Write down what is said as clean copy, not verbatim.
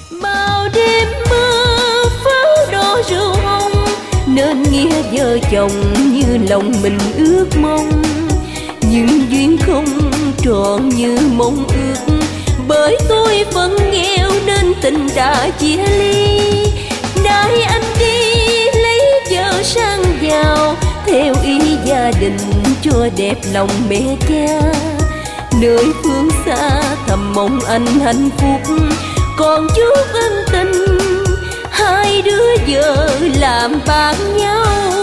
Bao đêm mơ pháo đỏ rượu hồng, nên nghĩa vợ chồng như lòng mình ước mong. Nhưng duyên không trọn như mong ước, bởi tôi phận nghèo nên tình đã chia ly. Đãi anh đi lấy vợ sang giàu, theo ý gia đình cho đẹp lòng mẹ cha. Nơi phương xa thầm mong anh hạnh phúc, còn chút ân tình hai đứa giờ làm bạn nhau.